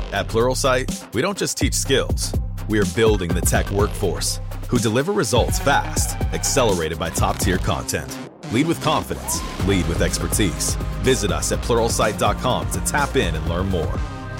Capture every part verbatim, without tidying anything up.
At Pluralsight, we don't just teach skills. We are building the tech workforce who deliver results fast, accelerated by top-tier content. Lead with confidence. Lead with expertise. Visit us at pluralsight dot com to tap in and learn more.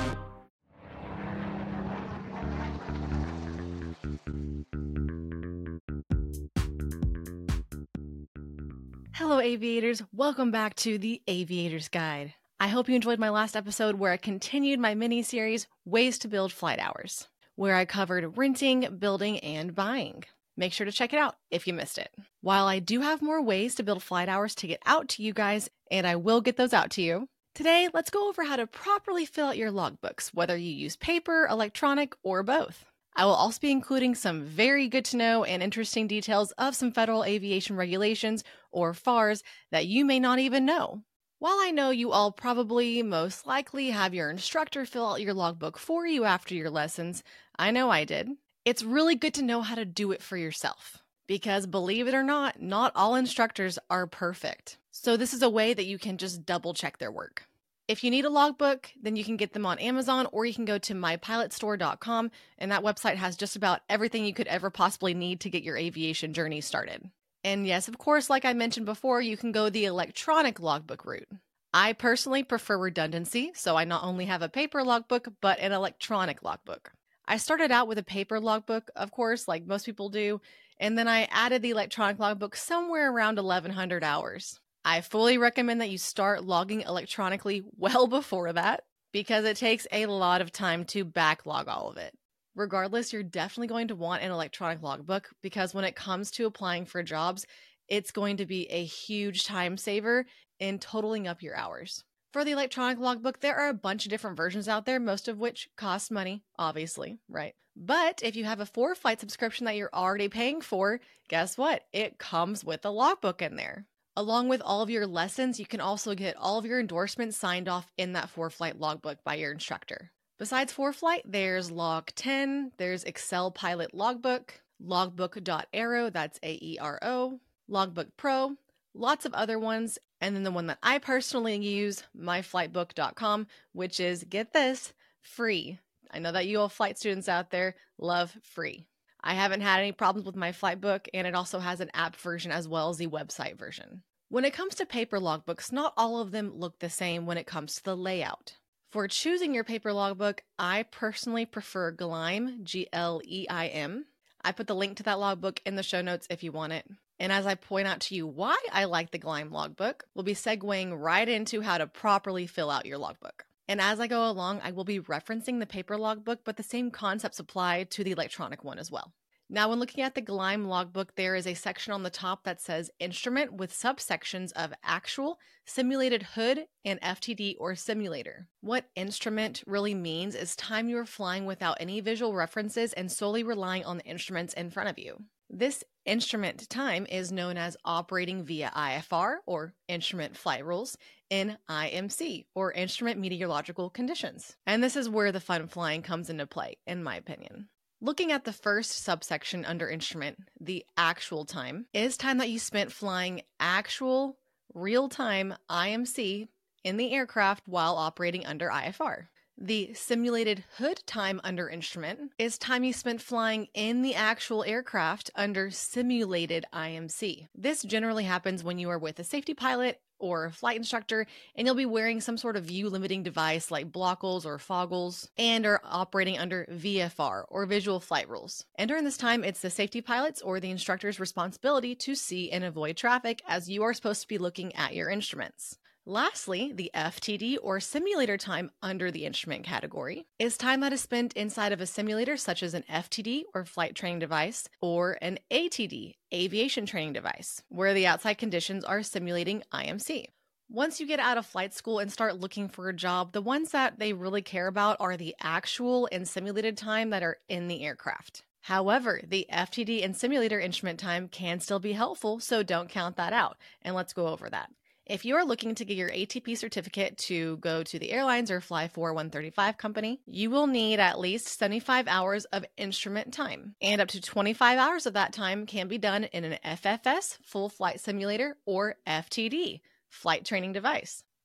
Hello, aviators. Welcome back to the Aviator's Guide. I hope you enjoyed my last episode where I continued my mini-series, Ways to Build Flight Hours, where I covered renting, building, and buying. Make sure to check it out if you missed it. While I do have more ways to build flight hours to get out to you guys, and I will get those out to you, today let's go over how to properly fill out your logbooks, whether you use paper, electronic, or both. I will also be including some very good to know and interesting details of some federal aviation regulations, or F A Rs, that you may not even know. While I know you all probably most likely have your instructor fill out your logbook for you after your lessons, I know I did. It's really good to know how to do it for yourself. Because believe it or not, not all instructors are perfect. So this is a way that you can just double check their work. If you need a logbook, then you can get them on Amazon, or you can go to my pilot store dot com, and that website has just about everything you could ever possibly need to get your aviation journey started. And yes, of course, like I mentioned before, you can go the electronic logbook route. I personally prefer redundancy, so I not only have a paper logbook, but an electronic logbook. I started out with a paper logbook, of course, like most people do, and then I added the electronic logbook somewhere around eleven hundred hours. I fully recommend that you start logging electronically well before that, because it takes a lot of time to backlog all of it. Regardless, you're definitely going to want an electronic logbook, because when it comes to applying for jobs, it's going to be a huge time saver in totaling up your hours. For the electronic logbook, there are a bunch of different versions out there, most of which cost money, obviously, right? But if you have a four-flight subscription that you're already paying for, guess what? It comes with a logbook in there. Along with all of your lessons, you can also get all of your endorsements signed off in that four-flight logbook by your instructor. Besides four-flight, there's Log ten, there's Excel Pilot Logbook, logbook dot aero, that's A E R O, Logbook Pro, lots of other ones, and then the one that I personally use, my flight book dot com, which is, get this, free. I know that you all flight students out there love free. I haven't had any problems with my flight book, and it also has an app version as well as the website version. When it comes to paper logbooks, not all of them look the same when it comes to the layout. For choosing your paper logbook, I personally prefer Gleim, G L E I M. I put the link to that logbook in the show notes if you want it. And as I point out to you why I like the Gleim logbook, we'll be segueing right into how to properly fill out your logbook. And as I go along, I will be referencing the paper logbook, but the same concepts apply to the electronic one as well. Now, when looking at the Gleim logbook, there is a section on the top that says Instrument with subsections of Actual, Simulated Hood, and F T D or Simulator. What instrument really means is time you are flying without any visual references and solely relying on the instruments in front of you. This instrument time is known as operating via I F R, or Instrument Flight Rules, in I M C, or Instrument Meteorological Conditions. And this is where the fun flying comes into play, in my opinion. Looking at the first subsection under instrument, the actual time, is time that you spent flying actual, real-time I M C in the aircraft while operating under I F R. The simulated hood time under instrument is time you spent flying in the actual aircraft under simulated I M C. This generally happens when you are with a safety pilot or a flight instructor, and you'll be wearing some sort of view limiting device like blockles or foggles, and are operating under V F R, or Visual Flight Rules. And during this time, it's the safety pilot's or the instructor's responsibility to see and avoid traffic, as you are supposed to be looking at your instruments. Lastly, the F T D, or simulator time under the instrument category, is time that is spent inside of a simulator such as an F T D, or flight training device, or an A T D, aviation training device, where the outside conditions are simulating I M C. Once you get out of flight school and start looking for a job, the ones that they really care about are the actual and simulated time that are in the aircraft. However, the F T D and simulator instrument time can still be helpful, so don't count that out, and let's go over that. If you are looking to get your A T P certificate to go to the airlines or fly for a one thirty-five company, you will need at least seventy-five hours of instrument time, and up to twenty-five hours of that time can be done in an F F S, full flight simulator, or F T D, flight training device.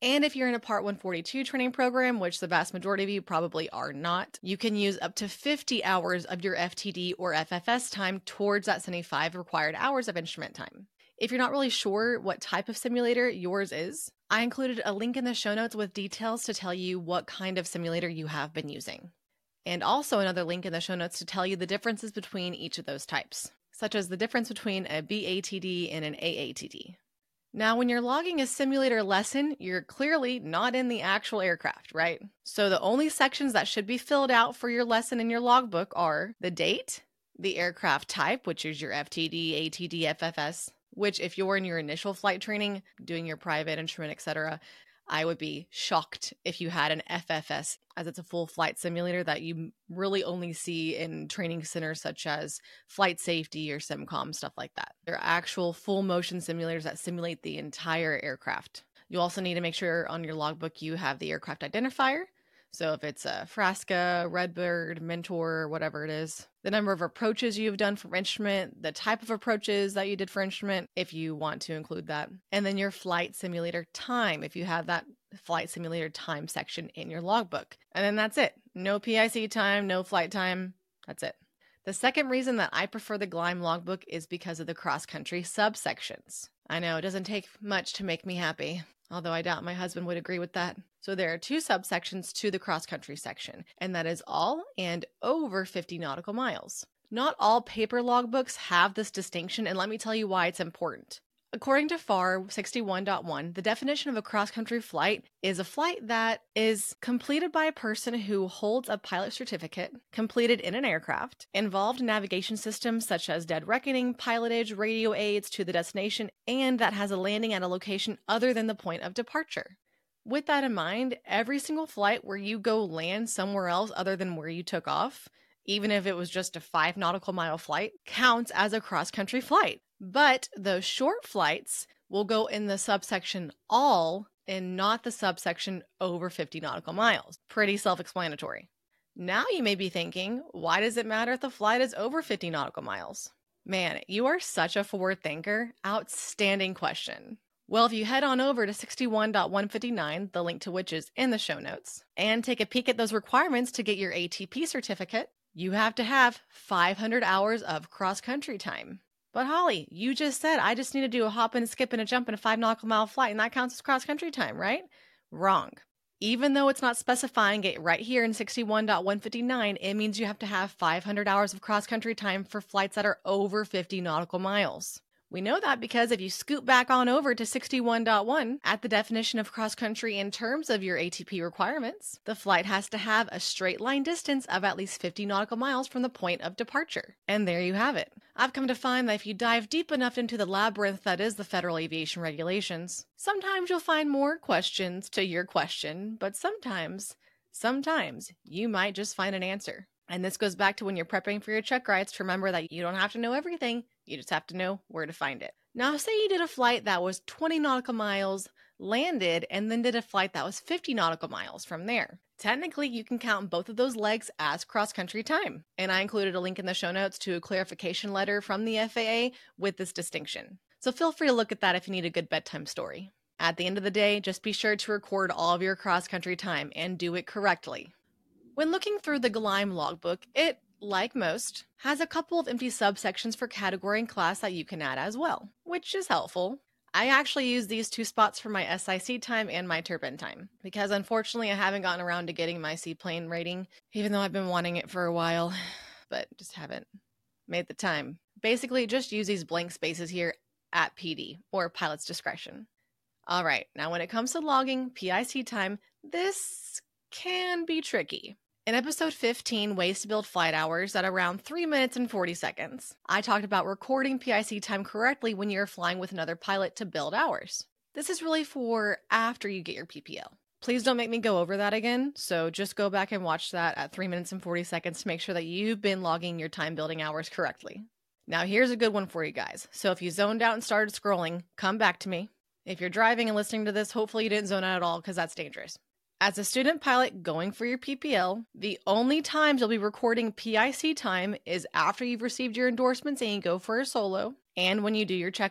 And if you're in a Part one forty-two training program, which the vast majority of you probably are not, you can use up to fifty hours of your F T D or F F S time towards that seventy-five required hours of instrument time. If you're not really sure what type of simulator yours is, I included a link in the show notes with details to tell you what kind of simulator you have been using. And also another link in the show notes to tell you the differences between each of those types, such as the difference between a B A T D and an A A T D. Now, when you're logging a simulator lesson, you're clearly not in the actual aircraft, right? So the only sections that should be filled out for your lesson in your logbook are the date, the aircraft type, which is your F T D, A T D, F F S, which if you're in your initial flight training, doing your private instrument, et cetera, I would be shocked if you had an F F S, as it's a full flight simulator that you really only see in training centers such as Flight Safety or SimCom, stuff like that. They're actual full motion simulators that simulate the entire aircraft. You also need to make sure on your logbook you have the aircraft identifier. So if it's a Frasca, Redbird, Mentor, whatever it is, the number of approaches you've done for instrument, the type of approaches that you did for instrument, if you want to include that, and then your flight simulator time, if you have that flight simulator time section in your logbook. And then that's it. No P I C time, no flight time. That's it. The second reason that I prefer the Gleim logbook is because of the cross-country subsections. I know it doesn't take much to make me happy, although I doubt my husband would agree with that. So there are two subsections to the cross-country section, and that is all and over fifty nautical miles. Not all paper logbooks have this distinction, and let me tell you why it's important. According to F A R sixty-one point one, the definition of a cross-country flight is a flight that is completed by a person who holds a pilot certificate, completed in an aircraft, involved in navigation systems such as dead reckoning, pilotage, radio aids to the destination, and that has a landing at a location other than the point of departure. With that in mind, every single flight where you go land somewhere else other than where you took off, even if it was just a five nautical mile flight, counts as a cross-country flight. But those short flights will go in the subsection all and not the subsection over fifty nautical miles. Pretty self-explanatory. Now you may be thinking, why does it matter if the flight is over fifty nautical miles? Man, you are such a forward thinker. Outstanding question. Well, if you head on over to sixty-one point one fifty-nine, the link to which is in the show notes, and take a peek at those requirements to get your A T P certificate, you have to have five hundred hours of cross-country time. But Holly, you just said I just need to do a hop and a skip and a jump in a five nautical mile flight, and that counts as cross-country time, right? Wrong. Even though it's not specifying it right here in sixty-one point one fifty-nine, it means you have to have five hundred hours of cross-country time for flights that are over fifty nautical miles. We know that because if you scoot back on over to sixty-one point one at the definition of cross-country in terms of your A T P requirements, the flight has to have a straight line distance of at least fifty nautical miles from the point of departure. And there you have it. I've come to find that if you dive deep enough into the labyrinth that is the Federal Aviation Regulations, sometimes you'll find more questions to your question, but sometimes, sometimes you might just find an answer. And this goes back to when you're prepping for your check rides to remember that you don't have to know everything. You just have to know where to find it. Now, say you did a flight that was twenty nautical miles, landed, and then did a flight that was fifty nautical miles from there. Technically, you can count both of those legs as cross-country time. And I included a link in the show notes to a clarification letter from the F A A with this distinction. So feel free to look at that if you need a good bedtime story. At the end of the day, just be sure to record all of your cross-country time and do it correctly. When looking through the Gleim logbook, it, like most, has a couple of empty subsections for category and class that you can add as well, which is helpful. I actually use these two spots for my S I C time and my turbine time, because unfortunately I haven't gotten around to getting my seaplane rating, even though I've been wanting it for a while, but just haven't made the time. Basically, just use these blank spaces here at P D, or pilot's discretion. All right, now when it comes to logging P I C time, this can be tricky. In episode fifteen, Ways to Build Flight Hours, at around three minutes and forty seconds, I talked about recording P I C time correctly when you're flying with another pilot to build hours. This is really for after you get your P P L. Please don't make me go over that again, so just go back and watch that at three minutes and forty seconds to make sure that you've been logging your time building hours correctly. Now here's a good one for you guys. So if you zoned out and started scrolling, come back to me. If you're driving and listening to this, hopefully you didn't zone out at all, because that's dangerous. As a student pilot going for your P P L, the only times you'll be recording P I C time is after you've received your endorsements and you go for a solo, and when you do your check ride.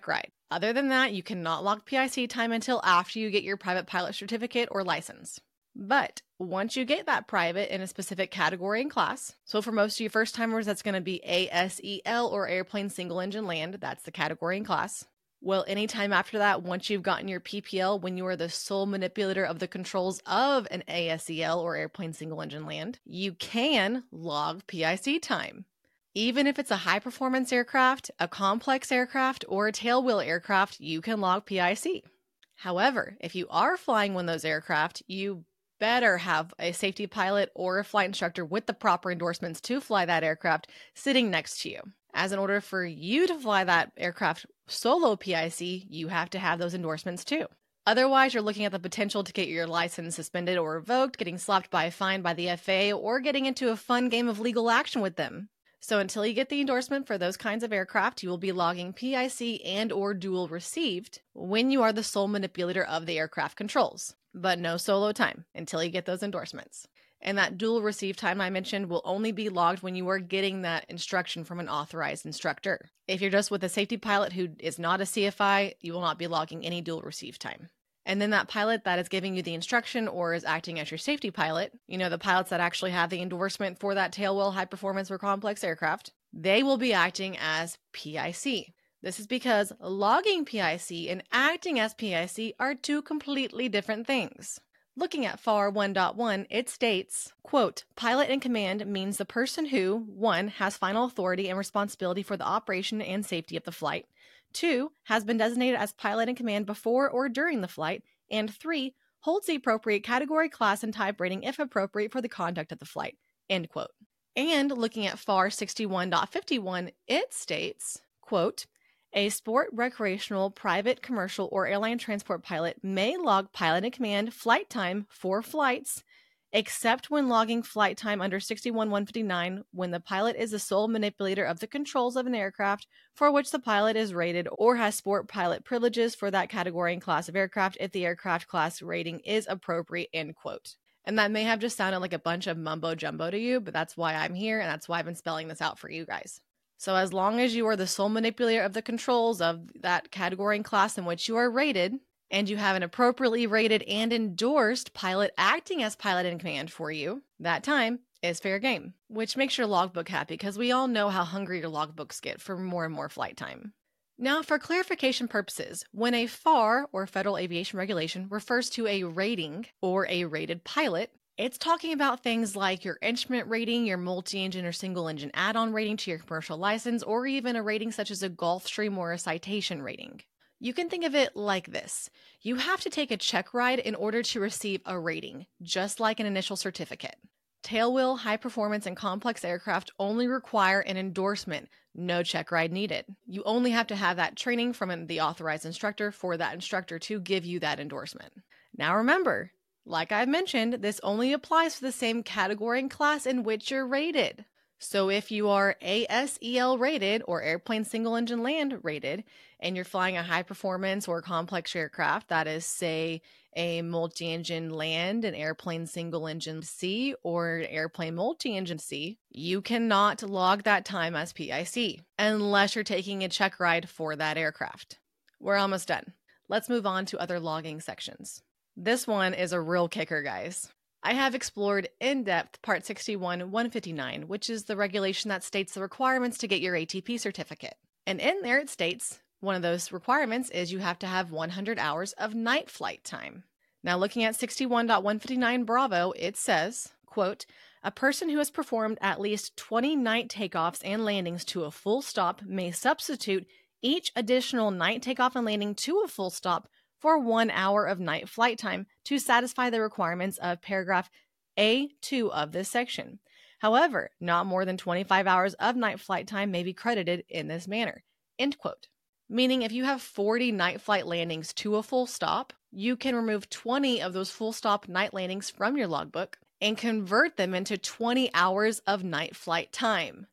Other than that, you cannot log P I C time until after you get your private pilot certificate or license. But once you get that private in a specific category and class, so for most of you first timers, that's going to be A S E L or airplane single engine land. That's the category and class. Well, anytime after that, once you've gotten your P P L, when you are the sole manipulator of the controls of an A S E L or airplane single engine land, you can log P I C time. Even if it's a high performance aircraft, a complex aircraft, or a tailwheel aircraft, you can log P I C. However, if you are flying one of those aircraft, you better have a safety pilot or a flight instructor with the proper endorsements to fly that aircraft sitting next to you. As in order for you to fly that aircraft solo P I C, you have to have those endorsements too. Otherwise, you're looking at the potential to get your license suspended or revoked, getting slapped by a fine by the F A A, or getting into a fun game of legal action with them. So until you get the endorsement for those kinds of aircraft, you will be logging P I C and or dual received when you are the sole manipulator of the aircraft controls, but no solo time until you get those endorsements. And that dual receive time I mentioned will only be logged when you are getting that instruction from an authorized instructor. If you're just with a safety pilot who is not a C F I, you will not be logging any dual receive time. And then that pilot that is giving you the instruction or is acting as your safety pilot, you know, the pilots that actually have the endorsement for that tailwheel high performance or complex aircraft, they will be acting as P I C. This is because logging P I C and acting as P I C are two completely different things. Looking at F A R one point one, it states, quote, pilot in command means the person who, one, has final authority and responsibility for the operation and safety of the flight, two, has been designated as pilot in command before or during the flight, and three, holds the appropriate category, class, and type rating if appropriate for the conduct of the flight, end quote. And looking at F A R sixty-one point fifty-one, it states, quote, a sport, recreational, private, commercial, or airline transport pilot may log pilot in command flight time for flights, except when logging flight time under sixty-one point one fifty-nine when the pilot is the sole manipulator of the controls of an aircraft for which the pilot is rated or has sport pilot privileges for that category and class of aircraft if the aircraft class rating is appropriate, end quote. And that may have just sounded like a bunch of mumbo jumbo to you, but that's why I'm here and that's why I've been spelling this out for you guys. So as long as you are the sole manipulator of the controls of that category and class in which you are rated, and you have an appropriately rated and endorsed pilot acting as pilot in command for you, that time is fair game, which makes your logbook happy because we all know how hungry your logbooks get for more and more flight time. Now, for clarification purposes, when a F A R, or Federal Aviation Regulation, refers to a rating or a rated pilot, it's talking about things like your instrument rating, your multi-engine or single-engine add-on rating to your commercial license, or even a rating such as a Gulfstream or a Citation rating. You can think of it like this. You have to take a check ride in order to receive a rating, just like an initial certificate. Tailwheel, high-performance, and complex aircraft only require an endorsement, no check ride needed. You only have to have that training from the authorized instructor for that instructor to give you that endorsement. Now remember, like I've mentioned, this only applies to the same category and class in which you're rated. So if you are A S E L rated or airplane single engine land rated, and you're flying a high performance or complex aircraft, that is, say, a multi-engine land, an airplane single engine C, or an airplane multi-engine C, you cannot log that time as P I C unless you're taking a check ride for that aircraft. We're almost done. Let's move on to other logging sections. This one is a real kicker, guys. I have explored in depth Part sixty-one point one fifty-nine, which is the regulation that states the requirements to get your A T P certificate. And in there it states one of those requirements is you have to have one hundred hours of night flight time. Now looking at sixty-one point one fifty-nine Bravo, it says, quote, a person who has performed at least twenty night takeoffs and landings to a full stop may substitute each additional night takeoff and landing to a full stop for one hour of night flight time to satisfy the requirements of paragraph A two of this section. However, not more than twenty-five hours of night flight time may be credited in this manner, end quote. Meaning if you have forty night flight landings to a full stop, you can remove twenty of those full stop night landings from your logbook and convert them into twenty hours of night flight time.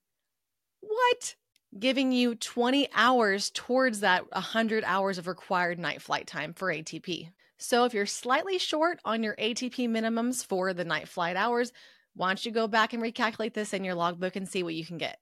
What? Giving you twenty hours towards that one hundred hours of required night flight time for A T P. So if you're slightly short on your A T P minimums for the night flight hours, why don't you go back and recalculate this in your logbook and see what you can get.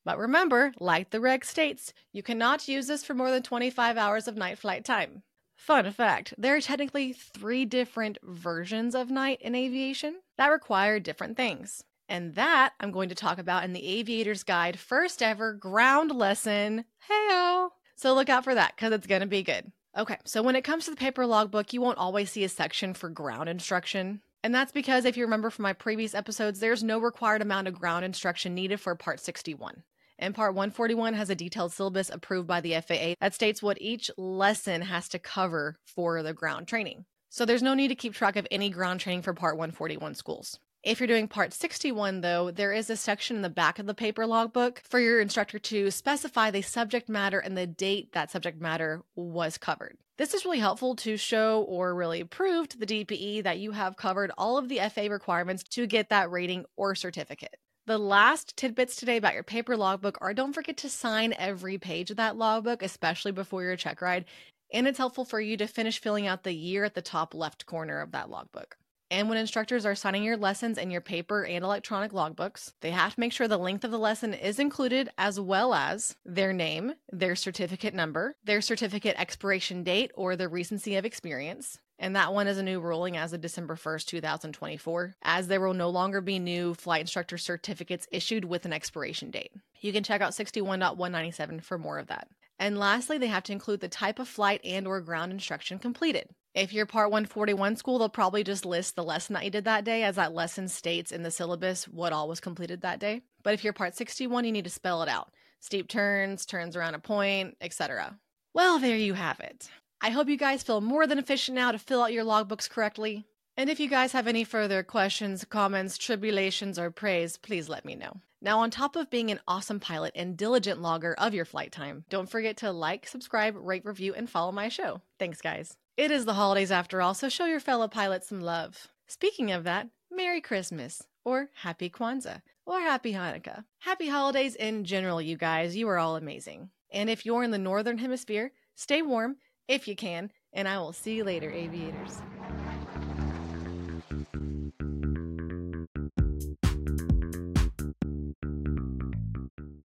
But remember, like the reg states, you cannot use this for more than twenty-five hours of night flight time. Fun fact, there are technically three different versions of night in aviation that require different things. And that I'm going to talk about in the Aviator's Guide first ever ground lesson. Hey-o! So look out for that, because it's going to be good. Okay, so when it comes to the paper logbook, you won't always see a section for ground instruction. And that's because if you remember from my previous episodes, there's no required amount of ground instruction needed for Part sixty-one. And Part one forty-one has a detailed syllabus approved by the F A A that states what each lesson has to cover for the ground training. So there's no need to keep track of any ground training for Part one forty-one schools. If you're doing Part sixty-one, though, there is a section in the back of the paper logbook for your instructor to specify the subject matter and the date that subject matter was covered. This is really helpful to show or really prove to the D P E that you have covered all of the F A A requirements to get that rating or certificate. The last tidbits today about your paper logbook are don't forget to sign every page of that logbook, especially before your check ride. And it's helpful for you to finish filling out the year at the top left corner of that logbook. And when instructors are signing your lessons in your paper and electronic logbooks, they have to make sure the length of the lesson is included, as well as their name, their certificate number, their certificate expiration date, or the recency of experience. And that one is a new ruling as of December first, two thousand twenty-four, as there will no longer be new flight instructor certificates issued with an expiration date. You can check out sixty-one point one ninety-seven for more of that. And lastly, they have to include the type of flight and or ground instruction completed. If you're Part one forty-one school, they'll probably just list the lesson that you did that day, as that lesson states in the syllabus what all was completed that day. But if you're Part sixty-one, you need to spell it out. Steep turns, turns around a point, et cetera. Well, there you have it. I hope you guys feel more than efficient now to fill out your logbooks correctly. And if you guys have any further questions, comments, tribulations, or praise, please let me know. Now, on top of being an awesome pilot and diligent logger of your flight time, don't forget to like, subscribe, rate, review, and follow my show. Thanks, guys. It is the holidays after all, so show your fellow pilots some love. Speaking of that, Merry Christmas, or Happy Kwanzaa, or Happy Hanukkah. Happy holidays in general, you guys. You are all amazing. And if you're in the Northern Hemisphere, stay warm, if you can, and I will see you later, aviators.